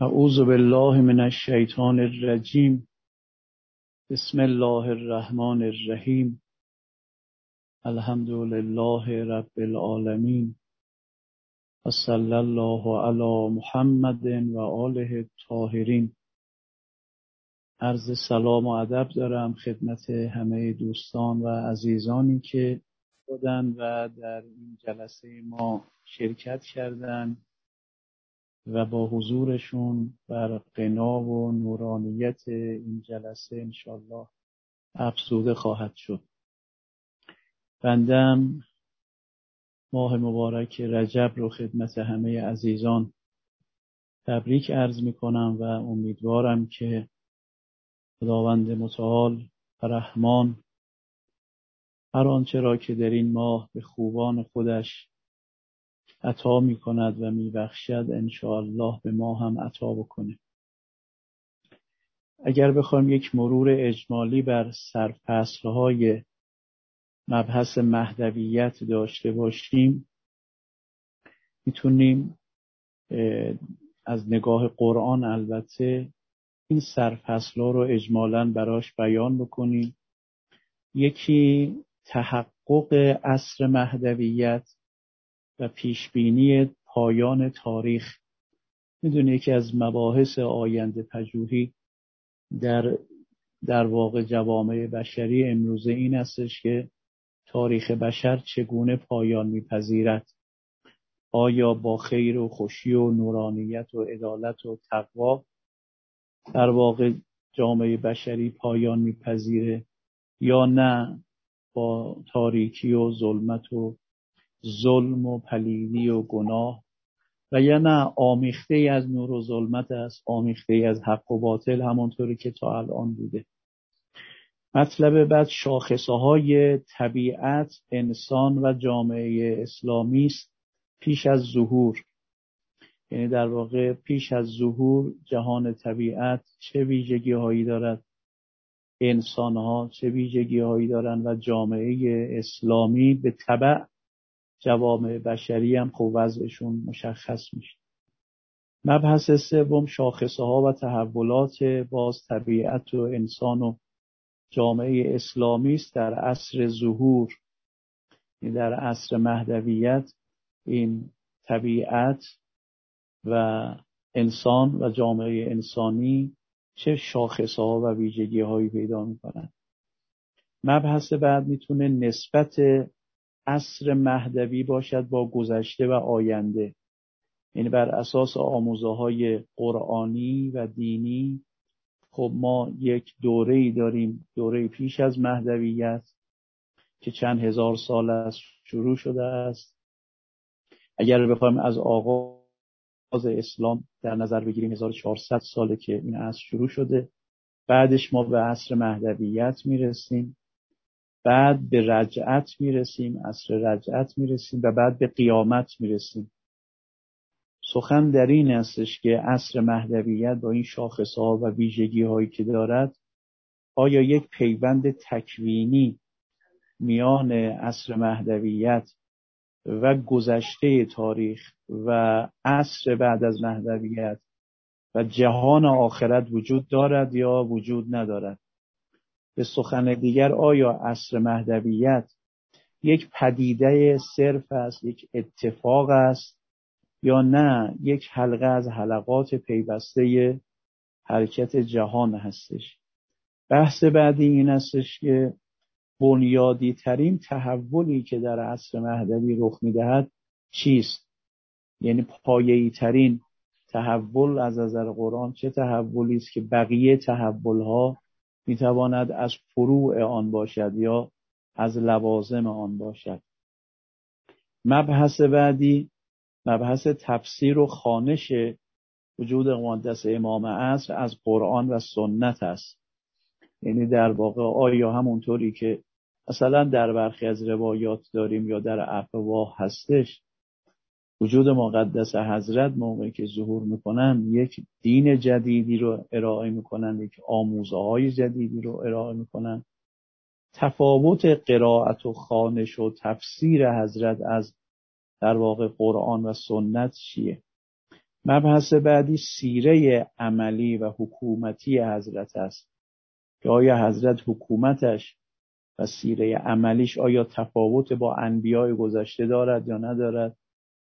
اعوذ بالله من الشیطان الرجیم. بسم الله الرحمن الرحیم. الحمد لله رب العالمین و صلی الله علی محمد و آله الطاهرین. عرض سلام و ادب دارم خدمت همه دوستان و عزیزانی که بودن و در این جلسه ما شرکت کردند و با حضورشون بر غنا و نورانیت این جلسه انشالله افزوده خواهد شد. بندم ماه مبارک رجب رو خدمت همه عزیزان تبریک عرض می کنم و امیدوارم که خداوند متعال و رحمان هر آنچه را که در این ماه به خوبان خودش عطا می کند و می بخشد انشاءالله به ما هم عطا بکنه. اگر بخوایم یک مرور اجمالی بر سرفصل‌های مبحث مهدویت داشته باشیم، میتونیم از نگاه قرآن البته این سرفصل‌ها رو اجمالاً براش بیان بکنیم. یکی تحقق عصر مهدویت و پیشبینی پایان تاریخ. میدونی یکی از مباحث آینده پژوهی در واقع جوامع بشری امروزه این استش که تاریخ بشر چگونه پایان میپذیرد. آیا با خیر و خوشی و نورانیت و عدالت و تقوا در واقع جامعه بشری پایان میپذیره یا نه با تاریکی و ظلمت و ظلم و پلیدی و گناه، و یا نه آمیخته ای از نور و ظلمت است، آمیخته ای از حق و باطل همونطوری که تا الان بوده. مطلب بعد شاخصه های طبیعت، انسان و جامعه اسلامی است پیش از ظهور. یعنی در واقع پیش از ظهور جهان طبیعت چه ویژگی هایی دارد، انسان ها چه ویژگی هایی دارند و جامعه اسلامی به تبع جوامع بشری هم خب وضعشون مشخص میشه. مبحث سوم شاخصه ها و تحولات باز طبیعت و انسان و جامعه اسلامی است در عصر ظهور. در عصر مهدویت این طبیعت و انسان و جامعه انسانی چه شاخصه ها و ویژگی هایی پیدا میکنن. مبحث بعد میتونه نسبت عصر مهدوی باشد با گذشته و آینده. یعنی بر اساس آموزه های قرآنی و دینی خب ما یک دوره‌ای داریم، دوره پیش از مهدویت که چند هزار سال است شروع شده است. اگر بخوایم از آغاز اسلام در نظر بگیریم 1400 ساله که این عصر شروع شده. بعدش ما به عصر مهدویت میرسیم، بعد به رجعت میرسیم، عصر رجعت میرسیم و بعد به قیامت میرسیم. سخن در این استش که عصر مهدویت با این شاخص‌ها و ویژگی‌هایی که دارد آیا یک پیوند تکوینی میان عصر مهدویت و گذشته تاریخ و عصر بعد از مهدویت و جهان آخرت وجود دارد یا وجود ندارد. به سخن دیگر آیا عصر مهدویت یک پدیده صرف است، یک اتفاق است یا نه یک حلقه از حلقات پیوسته حرکت جهان هستش. بحث بعدی این هستش که بنیادی ترین تحولی که در عصر مهدوی رخ میدهد چیست؟ یعنی پایه‌ای ترین تحول از نظر قرآن چه تحولی است که بقیه تحولها میتواند از فروع آن باشد یا از لوازم آن باشد. مبحث بعدی مبحث تفسیر و خوانش وجود مقدس امام عصر از قرآن و سنت است. یعنی در واقع آیا همونطوری که مثلا در برخی از روایات داریم یا در افواه هستش، وجود مقدس حضرت موقعی که ظهور میکنن یک دین جدیدی رو ارائه میکنن، یک آموزه های جدیدی رو ارائه میکنن. تفاوت قرائت و خوانش و تفسیر حضرت از در واقع قرآن و سنت چیه؟ مبحث بعدی سیره عملی و حکومتی حضرت است که آیا حضرت حکومتش و سیره عملیش آیا تفاوت با انبیاء گذشته دارد یا ندارد،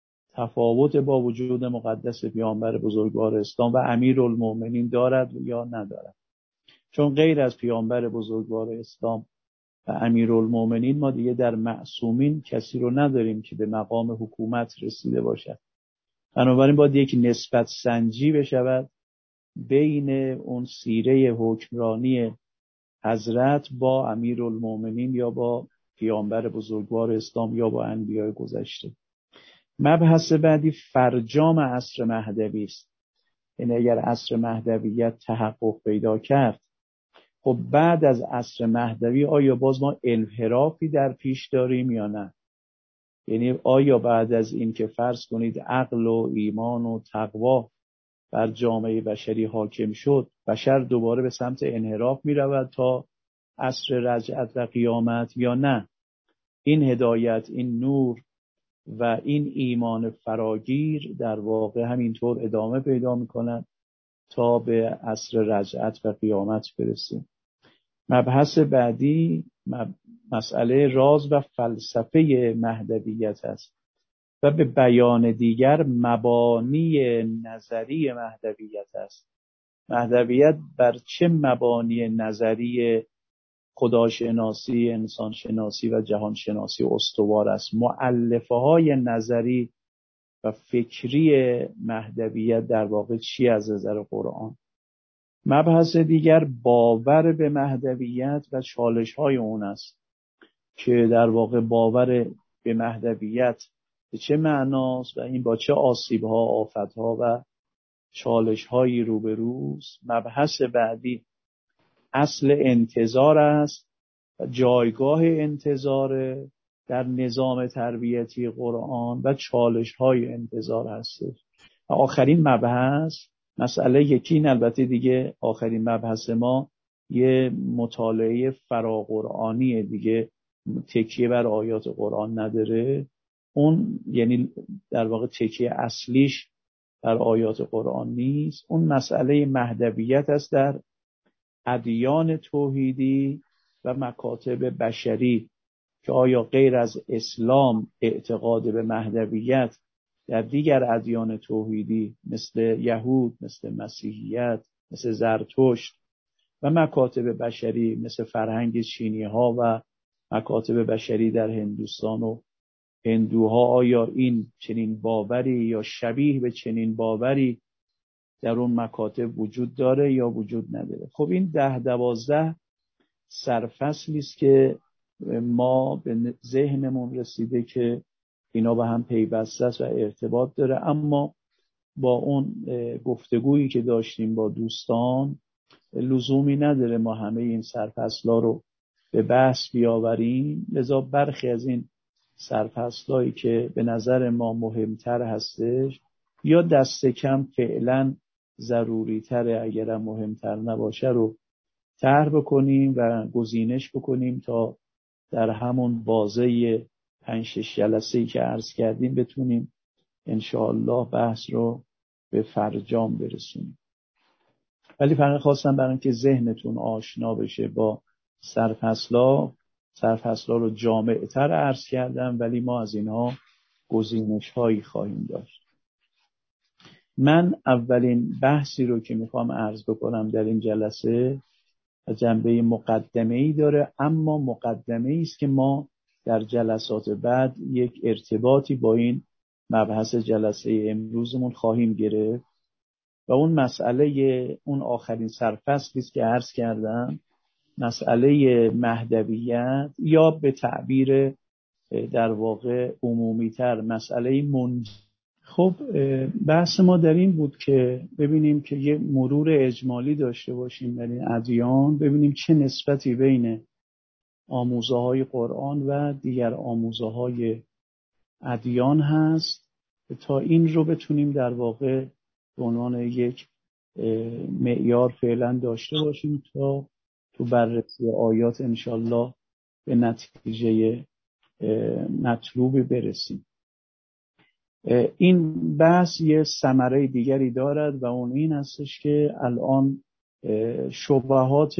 تفاوت با وجود مقدس پیامبر بزرگوار اسلام و امیرالمومنین دارد یا ندارد. چون غیر از پیامبر بزرگوار اسلام و امیرالمومنین ما دیگه در معصومین کسی رو نداریم که به مقام حکومت رسیده باشد. بنابراین باید یک نسبت سنجی بشود بین اون سیره حکمرانی حضرت با امیرالمومنین یا با پیامبر بزرگوار اسلام یا با انبیاء گذشته. مبحث بعدی فرجام عصر مهدوی است. یعنی اگر عصر مهدویت تحقق پیدا کرد، خب بعد از عصر مهدوی آیا باز ما انحرافی در پیش داریم یا نه؟ یعنی آیا بعد از این که فرض کنید عقل و ایمان و تقوا بر جامعه بشری حاکم شد، بشر دوباره به سمت انحراف می رود تا عصر رجعت و قیامت، یا نه این هدایت، این نور و این ایمان فراگیر در واقع همینطور ادامه پیدا می کند تا به عصر رجعت و قیامت برسیم. مبحث بعدی مسئله راز و فلسفه مهدویت است و به بیان دیگر مبانی نظری مهدویت است. مهدویت بر چه مبانی نظری خداشناسی، انسانشناسی و جهانشناسی استوار است؟ مؤلفه های نظری و فکری مهدویت در واقع چی از نظر قرآن؟ مبحث دیگر باور به مهدویت و چالش های اون است که در واقع باور به مهدویت به چه معناست و این با چه آسیب ها، آفت ها و چالش هایی روبروست. مبحث بعدی اصل انتظار است و جایگاه انتظار در نظام تربیتی قرآن و چالش های انتظار هست. و آخرین مبحث مسئله یکین، البته دیگه آخرین مبحث ما یه مطالعه فراقرآنیه دیگه، تکیه بر آیات قرآن نداره. اون یعنی در واقع تکیه اصلیش بر آیات قرآن نیست. اون مسئله مهدویت است در ادیان توحیدی و مکاتب بشری که آیا غیر از اسلام اعتقاد به مهدویت در دیگر ادیان توحیدی مثل یهود، مثل مسیحیت، مثل زرتشت و مکاتب بشری مثل فرهنگ چینی ها و مکاتب بشری در هندوستان و هندوها، آیا این چنین باوری یا شبیه به چنین باوری در اون مکاتب وجود داره یا وجود نداره؟ خب این 10-12 سرفصلی است که ما به ذهنمون رسیده که اینا به هم پیوسته است و ارتباط داره، اما با اون گفتگویی که داشتیم با دوستان لزومی نداره ما همه این سرفصل‌ها رو به بحث بیاوریم. لذا برخی از این سرفصل‌هایی که به نظر ما مهمتر هستش یا دست کم فعلا ضروری تره اگرم مهمتر نباشه رو طرح بکنیم و گزینش بکنیم تا در همون بازه 5-6 جلسه‌ای که عرض کردیم بتونیم انشاءالله بحث رو به فرجام برسونیم. ولی فقط خواستم برای اینکه ذهنتون آشنا بشه با سرفصل‌ها رو جامع‌تر عرض کردم، ولی ما از اینها گزینش‌هایی خواهیم داشت. من اولین بحثی رو که میخوام عرض بکنم در این جلسه جنبه مقدمه‌ای داره، اما مقدمه‌ای است که ما در جلسات بعد یک ارتباطی با این مبحث جلسه امروزمون خواهیم گرفت و اون مسئله اون آخرین سرفصلی است که عرض کردم، مسئله مهدویت یا به تعبیر در واقع عمومی‌تر مسئله منجی. خب بحث ما در این بود که ببینیم که یه مرور اجمالی داشته باشیم در این ادیان، ببینیم چه نسبتی بین آموزه‌های قرآن و دیگر آموزه‌های ادیان هست تا این رو بتونیم در واقع به عنوان یک معیار فعلا داشته باشیم تا تو بررسی آیات انشالله به نتیجه مطلوبی برسیم. این بحث یه ثمره دیگری دارد و اون این هستش که الان شبهات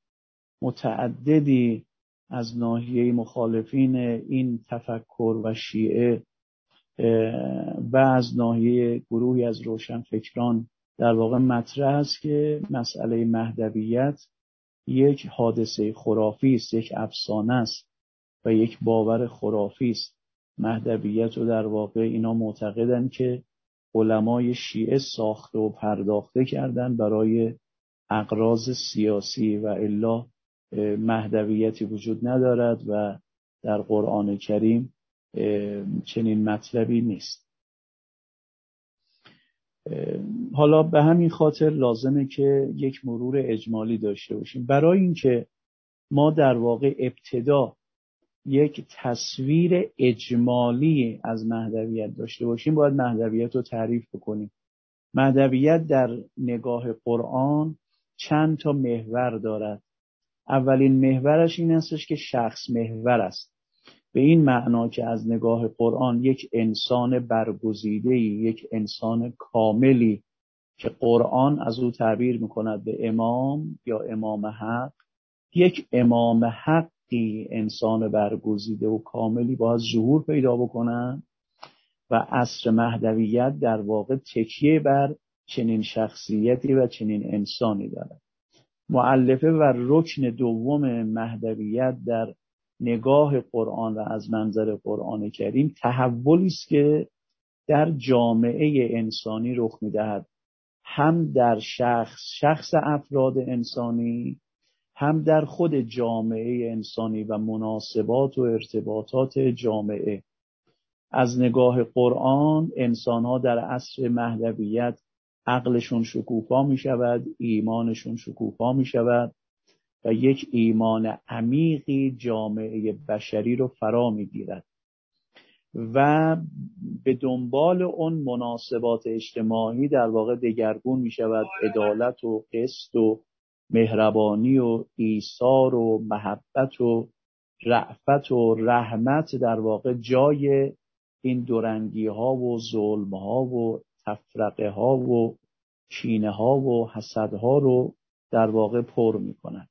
متعددی از ناحیه مخالفین این تفکر و شیعه و از ناحیه گروهی از روشنفکران در واقع مطرح است که مسئله مهدویت یک حادثه خرافی است، یک افسانه است و یک باور خرافی است. مهدویت رو در واقع اینا معتقدن که علمای شیعه ساخته و پرداخته کردن برای اغراض سیاسی و الا مهدویتی وجود ندارد و در قرآن کریم چنین مطلبی نیست. حالا به همین خاطر لازمه که یک مرور اجمالی داشته باشیم. برای اینکه ما در واقع ابتدا یک تصویر اجمالی از مهدویت داشته باشیم باید مهدویت رو تعریف بکنیم. مهدویت در نگاه قرآن چند تا محور دارد. اولین محورش این هستش که شخص محور است، به این معنا که از نگاه قرآن یک انسان برگزیده‌ای، یک انسان کاملی که قرآن از او تعبیر میکند به امام یا امام حق، یک امام حقی انسان برگزیده و کاملی باید ظهور پیدا بکنن و عصر مهدویت در واقع تکیه بر چنین شخصیتی و چنین انسانی دارد. مؤلفه و رکن دوم مهدویت در نگاه قرآن و از منظر قرآن کریم تحولی است که در جامعه انسانی رخ می‌دهد، هم در شخص افراد انسانی، هم در خود جامعه انسانی و مناسبات و ارتباطات جامعه. از نگاه قرآن انسان‌ها در عصر مهدویت عقلشون شکوفا می شود، ایمانشون شکوفا می شود و یک ایمان عمیقی جامعه بشری رو فرا می گیرد و به دنبال اون مناسبات اجتماعی در واقع دگرگون می شود. عدالت و قسط و مهربانی و ایثار و محبت و رأفت و رحمت در واقع جای این دورنگی ها و ظلم ها و تفرقه ها و کینه ها و حسد ها رو در واقع پر می کند.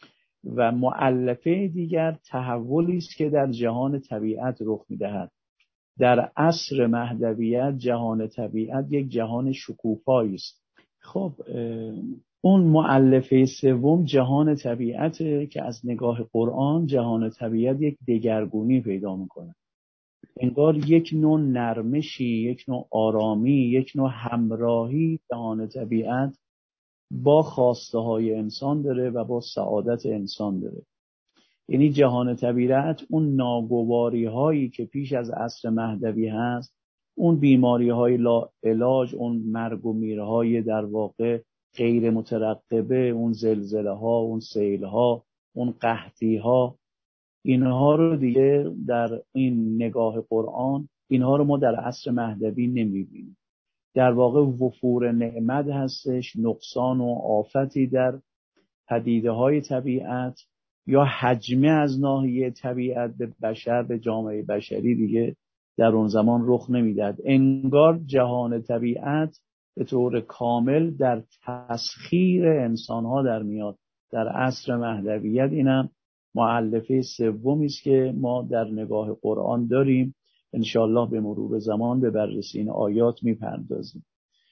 و مؤلفه دیگر تحولی است که در جهان طبیعت رخ می دهد. در عصر مهدویت جهان طبیعت یک جهان شکوفایی است. خب اون مؤلفه سوم جهان طبیعت که از نگاه قرآن جهان طبیعت یک دگرگونی پیدا می کند. انگار یک نوع نرمشی، یک نوع آرامی، یک نوع همراهی جهان طبیعت با خواسته های انسان داره و با سعادت انسان داره. یعنی جهان طبیعت اون ناگواری هایی که پیش از عصر مهدوی هست، اون بیماری های لا علاج، اون مرگ و میرهای در واقع غیر مترقبه، اون زلزله ها، اون سیل ها، اون قحطی ها، اینها رو دیگه در این نگاه قرآن اینها رو ما در عصر مهدوی نمیبینیم. در واقع وفور نعمت هستش، نقصان و آفتی در پدیده های طبیعت یا حجمه از ناحیه طبیعت به بشر، به جامعه بشری دیگه در اون زمان رخ نمیداد. انگار جهان طبیعت به طور کامل در تسخیر انسانها در میاد در عصر مهدویت. اینم مؤلفه سومی است که ما در نگاه قرآن داریم. انشاءالله به مرور زمان به بررسی این آیات میپردازیم.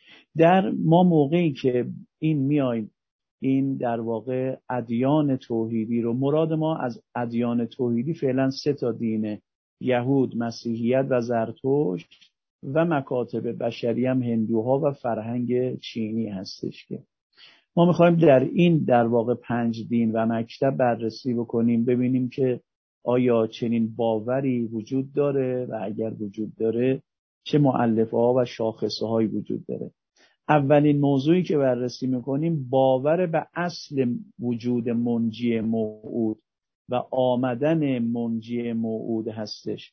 در ما موقعی که این میایم این در واقع ادیان توحیدی رو، مراد ما از ادیان توحیدی فعلا 3 تا دینه: یهود، مسیحیت و زرتشت و مکاتب بشری هم هندوها و فرهنگ چینی هستش که ما میخوایم در این در واقع 5 دین و مکتب بررسی بکنیم، ببینیم که آیا چنین باوری وجود داره و اگر وجود داره چه مؤلفه ها و شاخصه هایی وجود داره. اولین موضوعی که بررسی میکنیم باور به اصل وجود منجی موعود و آمدن منجی موعود هستش.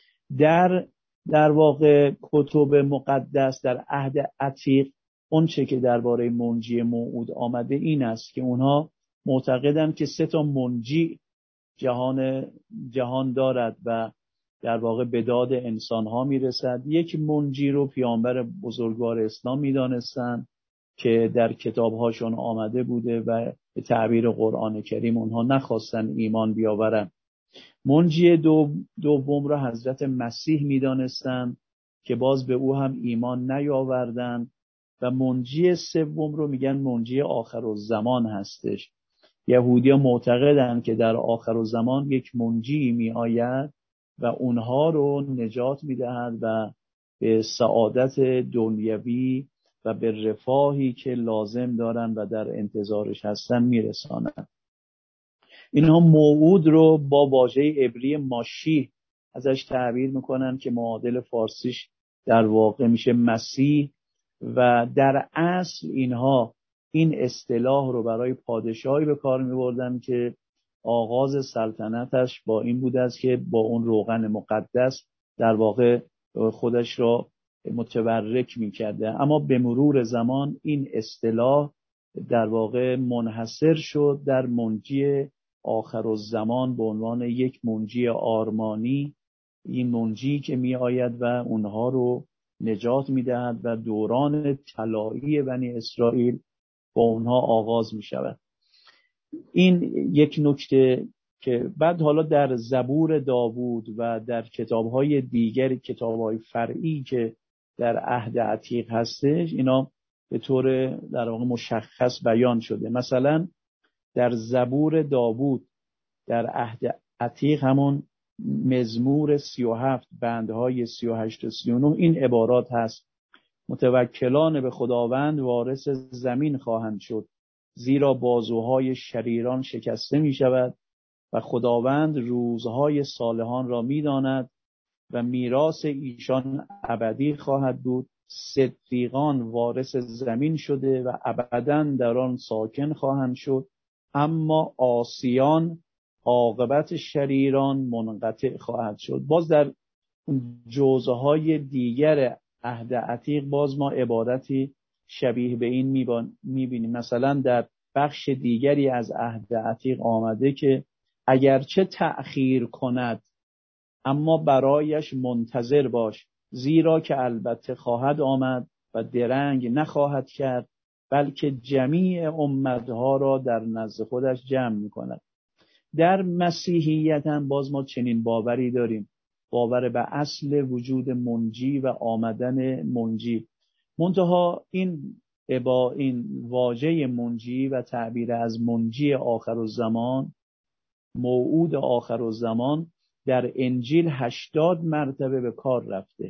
در واقع کتب مقدس در عهد عتیق اون چه که درباره منجی موعود آمده این است که اونها معتقدند که 3 تا منجی جهان دارد و در واقع به داد انسانها میرسد. یک منجی رو پیامبر بزرگوار اسلام میدانستند که در کتابهاشون آمده بوده و به تعبیر قرآن کریم اونها نخواستن ایمان بیاورن. منجی دوم را حضرت مسیح میدانستند که باز به او هم ایمان نیاوردند و منجی سوم رو میگن منجی آخرالزمان هستش. یهودی‌ها معتقدند که در آخرالزمان یک منجی میآید و اونها رو نجات میدهد و به سعادت دنیوی و به رفاهی که لازم دارن و در انتظارش هستن میرسانند. اینها موعود رو با واژه عبری ماشیح ازش تعبیر میکنن که معادل فارسیش در واقع میشه مسیح و در اصل اینها این اصطلاح رو برای پادشاهی به کار میبردن که آغاز سلطنتش با این بوده است که با اون روغن مقدس در واقع خودش را متبرک میکرده، اما به مرور زمان این اصطلاح در واقع منحصر شد در منجی آخرالزمان به عنوان یک منجی آرمانی، این منجی که می آید و اونها رو نجات می دهد و دوران طلایی بنی اسرائیل با اونها آغاز می شود. این یک نکته که بعد حالا در زبور داوود و در کتاب‌های دیگر، کتاب‌های فرعی که در عهد عتیق هستش، اینا به طور در واقع مشخص بیان شده. مثلا در زبور داوود در عهد عتیق همون مزمور 37 بندهای 38 و 39 این عبارات هست: متوکلان به خداوند وارث زمین خواهند شد، زیرا بازوهای شریران شکسته می شود و خداوند روزهای صالحان را می داند و میراث ایشان ابدی خواهد بود. صدیقان وارث زمین شده و ابداً در آن ساکن خواهند شد، اما عاصیان عاقبت شریران منقطع خواهد شد. باز در جزءهای دیگر عهد عتیق باز ما عبارتی شبیه به این میبینیم. مثلا در بخش دیگری از عهد عتیق آمده که اگرچه تأخیر کند اما برایش منتظر باش، زیرا که البته خواهد آمد و درنگ نخواهد کرد، بلکه جمیع امتها را در نزد خودش جمع میکند. در مسیحیت هم باز ما چنین باوری داریم، باور به اصل وجود منجی و آمدن منجی. منتها این واژه منجی و تعبیر از منجی آخرالزمان، موعود آخرالزمان، در انجیل 80 مرتبه به کار رفته.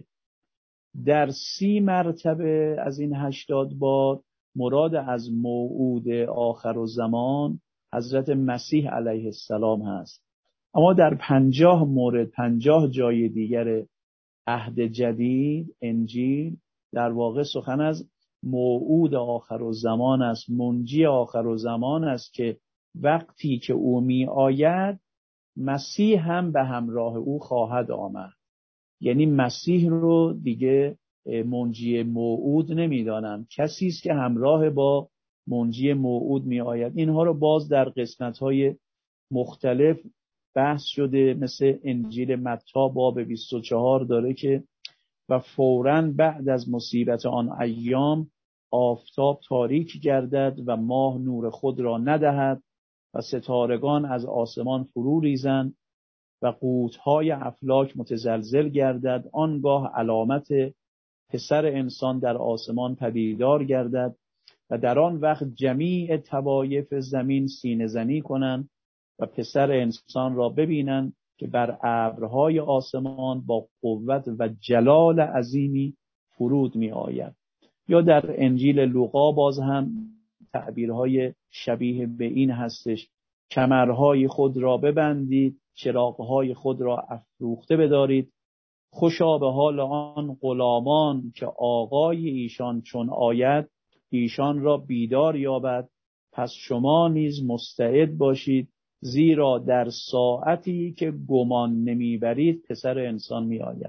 در 30 مرتبه از این 80 بار مراد از موعود آخرالزمان حضرت مسیح علیه السلام هست، اما در 50 مورد 50 جای دیگر عهد جدید انجیل در واقع سخن از موعود آخرالزمان است، منجی آخرالزمان است که وقتی که او می آید مسیح هم به همراه او خواهد آمد. یعنی مسیح رو دیگه منجی موعود نمیدانند، کسی است که همراه با منجی موعود می آید. اینها رو باز در قسمت‌های مختلف بحث شده، مثل انجیل متی باب 24 داره که و فوراً بعد از مصیبت آن ایام آفتاب تاریک گردد و ماه نور خود را ندهد و ستارگان از آسمان فرو ریزند و قوت‌های افلاک متزلزل گردد. آنگاه علامت پسر انسان در آسمان پدیدار گردد و در آن وقت جمیع طوایف زمین سینه زنی کنند و پسر انسان را ببینند که بر ابرهای آسمان با قوت و جلال عظیمی فرود می آید. یا در انجیل لوقا باز هم تعبیرهای شبیه به این هستش: کمرهای خود را ببندید، چراغهای خود را افروخته بدارید، خوشا به حال آن غلامان که آقای ایشان چون آید ایشان را بیدار یابد. پس شما نیز مستعد باشید، زیرا در ساعتی که گمان نمیبرید پسر انسان می آید.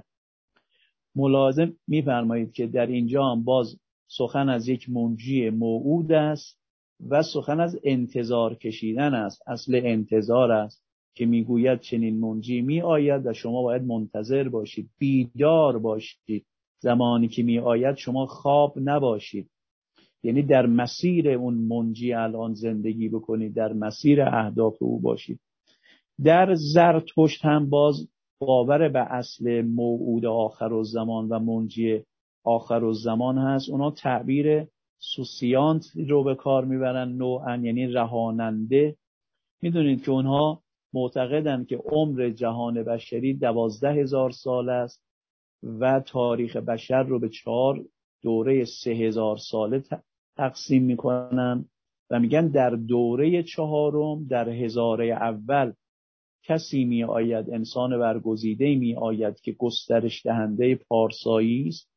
ملاحظه می‌فرمایید که در اینجا هم باز سخن از یک منجی موعود است و سخن از انتظار کشیدن است. اصل انتظار است که میگوید چنین منجی می آید و شما باید منتظر باشید، بیدار باشید. زمانی که می آید شما خواب نباشید، یعنی در مسیر اون منجی الان زندگی بکنید، در مسیر اهداف او باشید. در زرتشت هم باز باور به اصل موعود آخرالزمان و منجی آخرالزمان هست. اونا تعبیر سوسیانت رو به کار میبرن، نوعا یعنی رهاننده. میدونید که اونها معتقدند که عمر جهان بشری 12,000 سال است و تاریخ بشر رو به 4 دوره 3,000 ساله تقسیم میکنن و میگن در دوره 4م در هزاره اول کسی می آید، انسان برگزیده می آید که گسترش دهنده پارسایی است.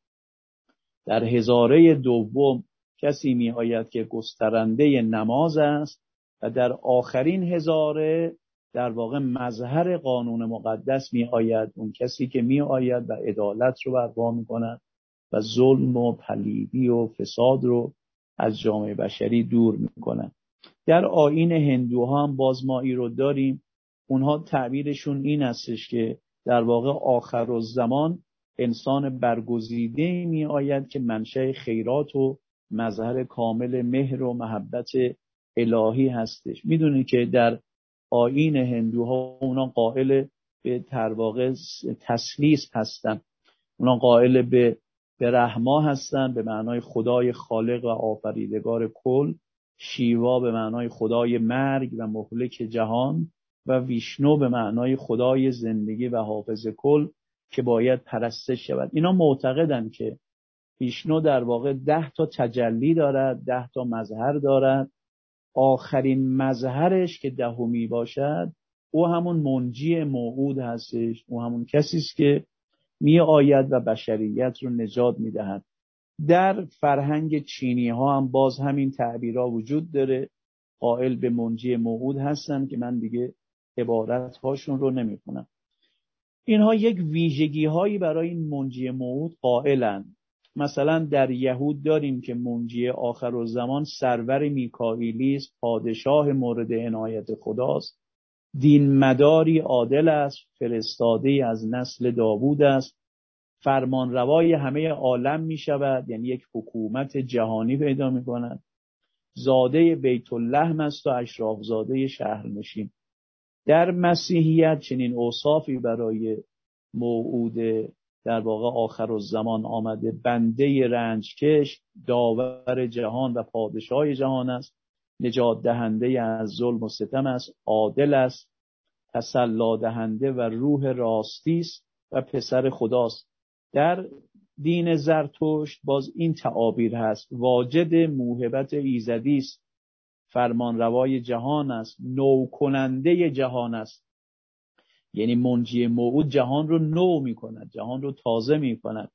در هزاره دوم کسی می آید که گسترنده نماز است و در آخرین هزاره در واقع مظهر قانون مقدس می آید، اون کسی که می آید و عدالت رو برپا می کند و ظلم و پلیدی و فساد رو از جامعه بشری دور می کند. در آیین هندوها هم باز ما این رو داریم. اونها تعبیرشون این هستش که در واقع آخرالزمان انسان برگزیده می آید که منشأ خیرات و مظهر کامل مهر و محبت الهی هستش. میدونید که در آیین هندوها اونا قائل به در واقع تثلیث هستن. اونا قائل به رحما هستن، به معنای خدای خالق و آفریدگار کل، شیوا به معنای خدای مرگ و مهلک جهان و ویشنو به معنای خدای زندگی و حافظ کل که باید پرستش شود. اینا معتقدن که ویشنو در واقع 10 تا تجلی دارد، 10 تا مظهر دارد. آخرین مظهرش که 10می باشد او همون منجی موعود هستش، او همون کسی است که می آید و بشریت رو نجات می دهد. در فرهنگ چینی ها هم باز همین تعبیرها وجود داره، قائل به منجی موعود هستن که من دیگه عبارت هاشون رو نمی کنم. اینها یک ویژگی هایی برای این منجی موعود قائلن. مثلا در یهود داریم که منجی آخرالزمان سرور میکائیلی است، پادشاه مورد عنایت خداست، دین مداری عادل است، فرستاده از نسل داوود است، فرمانروای همه عالم می شود، یعنی یک حکومت جهانی پیدا می کند، زاده بیت اللحم است و اشراف زاده شهرنشین. در مسیحیت چنین اوصافی برای موعود در واقع آخرالزمان آمده: بنده رنجکش، داور جهان و پادشاه جهان است، نجات دهنده از ظلم و ستم است، عادل است، تسلی دهنده و روح راستی است و پسر خداست. در دین زرتشت باز این تعابیر هست: واجد موهبت ایزدی است، فرمانروای جهان است، نو کننده جهان است. یعنی منجی موعود جهان رو نو می کند، جهان رو تازه می کند.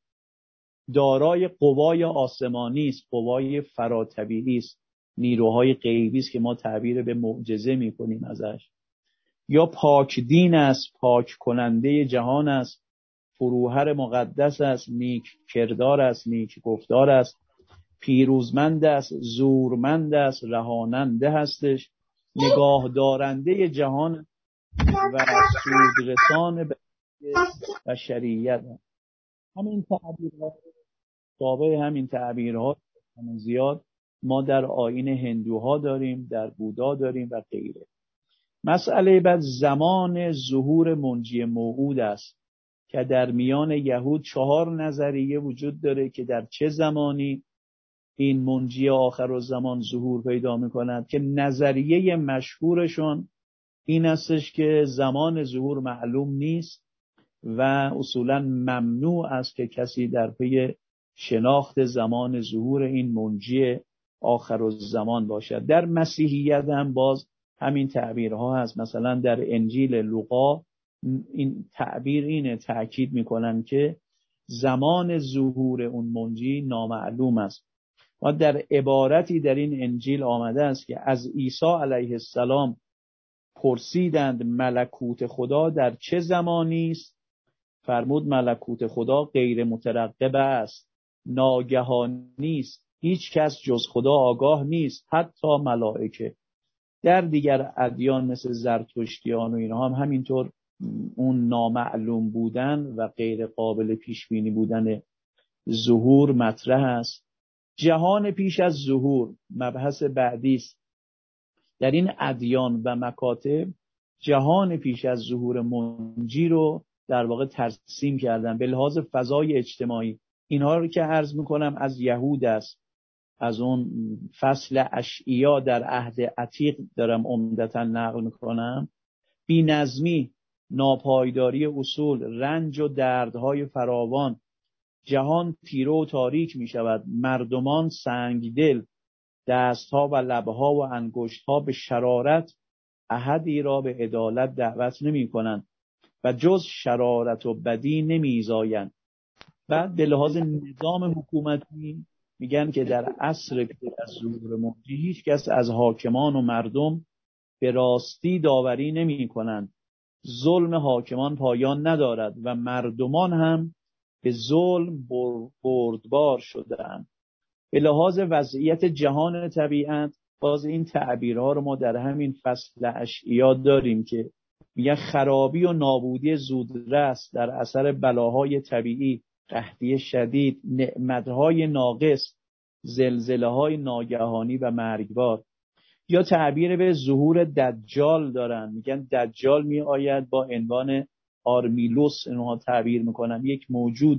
دارای قوای آسمانی است، قوای فراتبیعی است، نیروهای غیبی است که ما تعبیر به معجزه می کنیم ازش. یا پاک دین است، پاک کننده جهان است، فروهر مقدس است، نیک کردار است، نیک گفتار است، پیروزمند است، زورمند است، رهاننده هستش، نگاه دارنده جهان و سودرسان به بشریت. همین تعبیرها، تابع همین تعبیرها زیاد ما در آیین هندوها داریم، در بودا داریم و غیره. مسئله بعد زمان ظهور منجی موعود است که در میان یهود 4 نظریه وجود داره که در چه زمانی این منجی آخرالزمان ظهور پیدا می‌کند، که نظریه مشهورشون این استش که زمان ظهور معلوم نیست و اصولا ممنوع است که کسی در پی شناخت زمان ظهور این منجی آخرالزمان باشد. در مسیحیت هم باز همین تعبیرها هست. مثلا در انجیل لوقا این تعبیر اینه، تأکید میکنن که زمان ظهور اون منجی نامعلوم است. و در عبارتی در این انجیل آمده است که از عیسی علیه السلام پرسیدند ملکوت خدا در چه زمانی است؟ فرمود ملکوت خدا غیر مترقب است، ناگهانی است، هیچ کس جز خدا آگاه نیست، حتی ملائکه. در دیگر ادیان مثل زرتشتیان و اینها هم همینطور اون نامعلوم بودن و غیر قابل پیش بینی بودن ظهور مطرح است. جهان پیش از ظهور مبحث بعدی است. در این ادیان و مکاتب جهان پیش از ظهور منجی رو در واقع ترسیم کردن به لحاظ فضای اجتماعی. اینها رو که عرض میکنم از یهود است، از اون فصل اشعیا در عهد عتیق دارم عمدتا نقل میکنم. بی‌نظمی، ناپایداری اصول، رنج و دردهای فراوان، جهان تیره و تاریک می شود، مردمان سنگدل، دستها و لبها و انگشتها به شرارت احدی را به عدالت دعوت نمی کنند و جز شرارت و بدی نمی زایند. بعد به لحاظ نظام حکومتی میگن که در عصر از ظهور منجی هیچ کس از حاکمان و مردم به راستی داوری نمی کنند. ظلم حاکمان پایان ندارد و مردمان هم به ظلم بردبار شدند. به لحاظ وضعیت جهان طبیعت باز این تعبیرها رو ما در همین فصل اشعیا داریم که میگه خرابی و نابودی زودرس در اثر بلاهای طبیعی، قحطی شدید، نعمتهای ناقص، زلزله‌های ناگهانی و مرگبار. یا تعبیر به ظهور دجال دارن، میگن دجال می آید با عنوان آرمیلوس، اینها تعبیر میکنن، یک موجود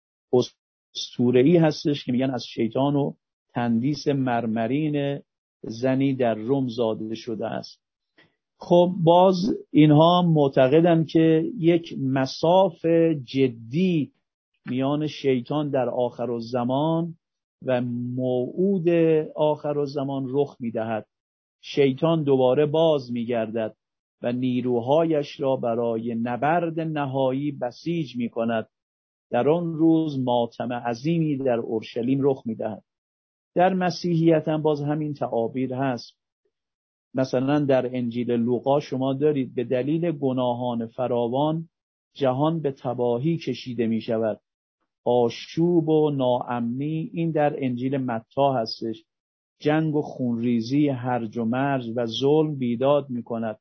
اسطوره‌ای هستش که میگن از شیطان و تندیس مرمرین زنی در روم زاده شده است. خب باز اینها معتقدن که یک مصاف جدی میان شیطان در آخرالزمان و موعود آخرالزمان رخ میدهد. شیطان دوباره باز میگردد و نیروهایش را برای نبرد نهایی بسیج میکند. در آن روز ماتم عظیمی در اورشلیم رخ میدهد. در مسیحیت هم باز همین تعابیر هست. مثلا در انجیل لوقا شما دارید به دلیل گناهان فراوان جهان به تباهی کشیده می شود. آشوب و ناامنی این در انجیل متی هستش. جنگ و خونریزی، هرج و مرج و ظلم بیداد می کند.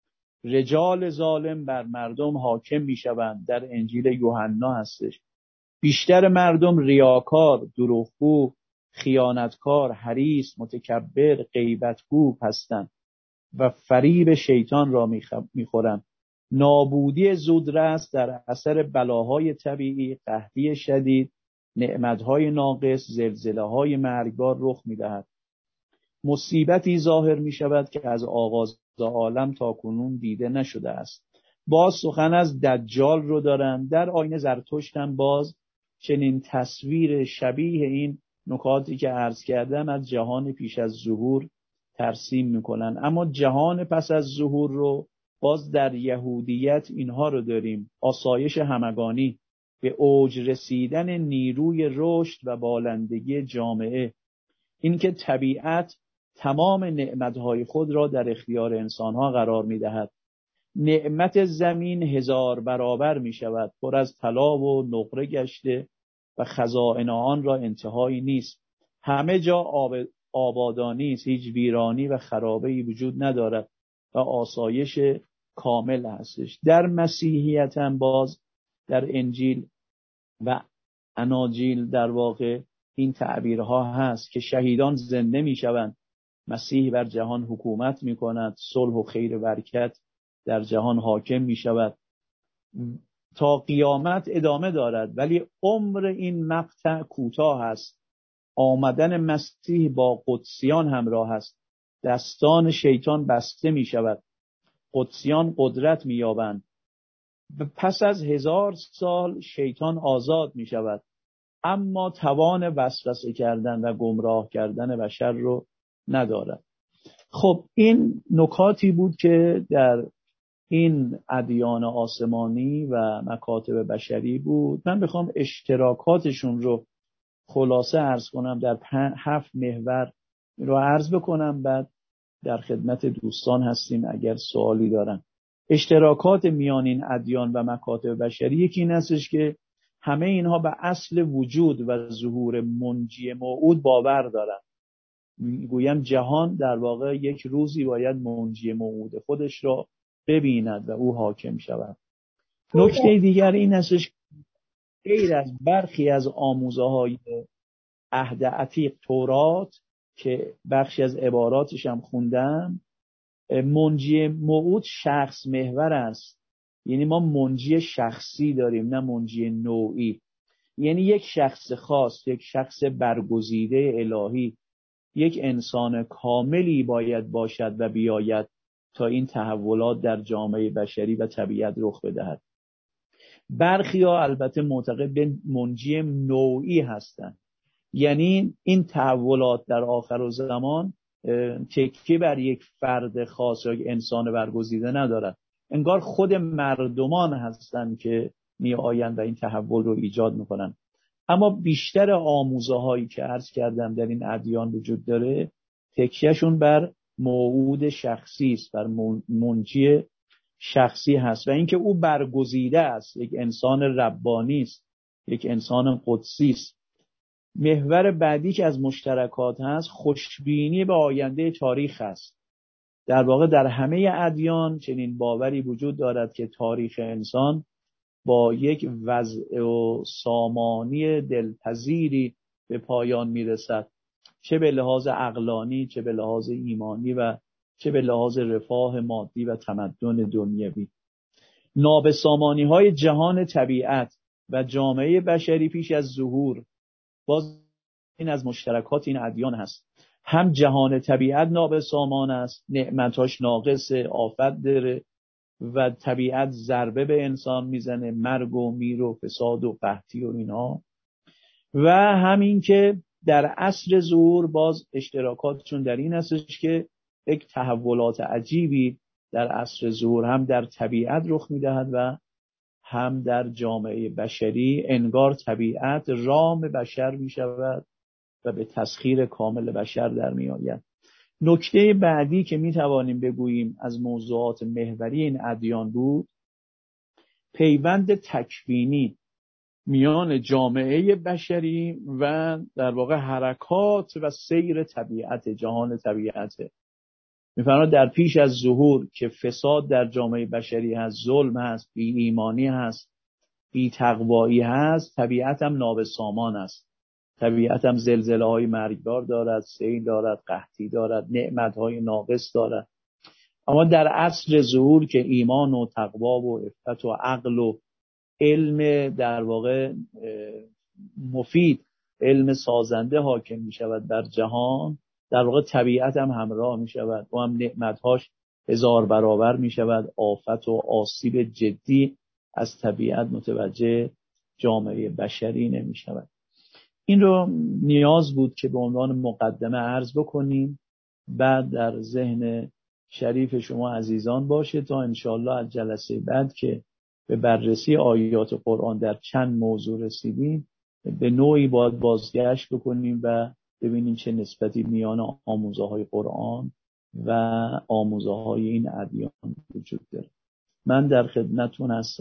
رجال ظالم بر مردم حاکم می شوند در انجیل یوحنا هستش. بیشتر مردم ریاکار، دروغگو، خیانتکار، حریص، متکبر، غیبتگو هستند و فریب شیطان را میخورند. نابودی زودرس در اثر بلاهای طبیعی، قحطی شدید، نعمتهای ناقص، زلزله‌های مرگبار رخ میدهد. مصیبتی ظاهر می شود که از آغاز عالم تا کنون دیده نشده است. باز سخن از دجال رو دارن. در آیین زرتشت هم باز چنین تصویر شبیه این نکاتی که عرض کردم از جهان پیش از ظهور ترسیم میکنن. اما جهان پس از ظهور رو باز در یهودیت اینها رو داریم: آسایش همگانی، به اوج رسیدن نیروی رشد و بالندگی جامعه، اینکه طبیعت تمام نعمتهای خود را در اختیار انسانها قرار میدهد. نعمت زمین 1000 برابر می شود، پر از طلا و نقره گشته و خزائن آن را انتهایی نیست. همه جا آبادانی است، هیچ ویرانی و خرابه‌ای وجود ندارد و آسایش کامل هستش. در مسیحیت هم باز در انجیل و اناجیل در واقع این تعبیرها هست که شهیدان زنده می شوند، مسیح بر جهان حکومت می کند، صلح و خیر و برکت در جهان حاکم می شود. تا قیامت ادامه دارد، ولی عمر این مقطع کوتاه است. آمدن مسیح با قدسیان همراه است. دستان شیطان بسته می شود. قدسیان قدرت می یابند. پس از 1000 سال شیطان آزاد می شود، اما توان وسوسه کردن و گمراه کردن بشر رو ندارد. خب این نکاتی بود که در این ادیان آسمانی و مکاتب بشری بود. من بخوام اشتراکاتشون رو خلاصه عرض کنم، در 7 محور رو عرض بکنم، بعد در خدمت دوستان هستیم اگر سوالی دارن. اشتراکات میان این ادیان و مکاتب بشری یکی این هستش که همه اینها به اصل وجود و ظهور منجی موعود باور دارن. میگویم جهان در واقع یک روزی باید منجی موعود خودش را ببیند و او حاکم شود. نکته دیگر این استش غیر از برخی از آموزه‌های عهد عتیق تورات که بخشی از عباراتش هم خوندم، منجی موعود شخص محور است. یعنی ما منجی شخصی داریم نه منجی نوعی. یعنی یک شخص خاص، یک شخص برگزیده الهی، یک انسان کاملی باید باشد و بیاید تا این تحولات در جامعه بشری و طبیعت رخ بدهد. برخی‌ها البته معتقد به منجی نوعی هستند. یعنی این تحولات در آخر زمان تکیه بر یک فرد خاص یا یک انسان برگزیده ندارد. انگار خود مردمان هستند که می آیند و این تحول رو ایجاد میکنن. اما بیشتر آموزه هایی که عرض کردم در این ادیان وجود داره تکیهشون بر موعود شخصی است، بر منجی شخصی هست و اینکه او برگزیده است، یک انسان ربانی است، یک انسان قدسی است. محور بعدی که از مشترکات هست خوشبینی به آینده تاریخ است. در واقع در همه ادیان چنین باوری وجود دارد که تاریخ انسان با یک وضع و سامانی دلپذیری به پایان میرسد، چه به لحاظ عقلانی، چه به لحاظ ایمانی و چه به لحاظ رفاه مادی و تمدن دنیوی. نابسامانی های جهان طبیعت و جامعه بشری پیش از ظهور، باز این از مشترکات این ادیان هست. هم جهان طبیعت نابسامان است، نعمتاش ناقصه، آفت داره و طبیعت ضربه به انسان میزنه، مرگ و میر و فساد و قحطی و اینها. و همین که در عصر ظهور باز اشتراکاتشون در این هستش که یک تحولات عجیبی در عصر ظهور هم در طبیعت رخ میدهد و هم در جامعه بشری. انگار طبیعت رام بشر میشود و به تسخیر کامل بشر در میآید. نکته بعدی که میتوانیم بگوییم از موضوعات محوری این ادیان بود، پیوند تکوینی میان جامعه بشری و در واقع حرکات و سیر طبیعت، جهان طبیعت. میفرماید در پیش از ظهور که فساد در جامعه بشری هست، ظلم هست، بی ایمانی هست، بی تقوایی هست، طبیعت هم نابسامان است. طبیعت هم زلزله های مرگبار دارد، سیل دارد، قحطی دارد، نعمت های ناقص دارد. اما در عصر ظهور که ایمان و تقوا و عفت و عقل و علم در واقع مفید، علم سازنده حاکم می شود بر جهان، در واقع طبیعت هم همراه می شود و هم نعمتهاش هزار برابر می شود. آفت و آسیب جدی از طبیعت متوجه جامعه بشری نمی شود. این رو نیاز بود که به عنوان مقدمه عرض بکنیم، بعد در ذهن شریف شما عزیزان باشه تا انشاءالله از جلسه بعد که به بررسی آیات قرآن در چند موضوع رسیدیم به نوعی باید بازگشت بکنیم و ببینیم چه نسبتی میان آموزه های قرآن و آموزه های این ادیان وجود داره. من در خدمتتون هستم.